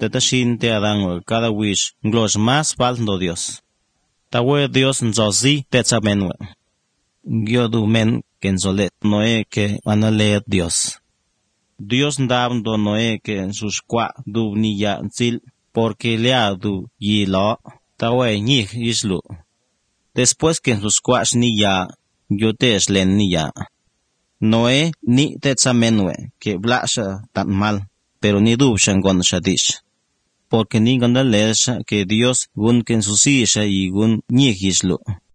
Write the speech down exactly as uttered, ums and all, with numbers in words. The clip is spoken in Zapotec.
tetashin te Adán cada wish glos más faldo Dios. Tawe Dios nzozi tetzamenwe. Gyodu men kenzolet Noé que anale Dios. Dios ndabndo Noé que en sus kwa du niya nzil porque lea du yi lo tawe nyih islu. Después que en sus kwa niya yotesh len niya. Noé ni tetzamenwe que blasha tan mal pero ni dubshan gon shadish. Porque ni gondalesha que Dios gun ken susisha y gun nyih islu.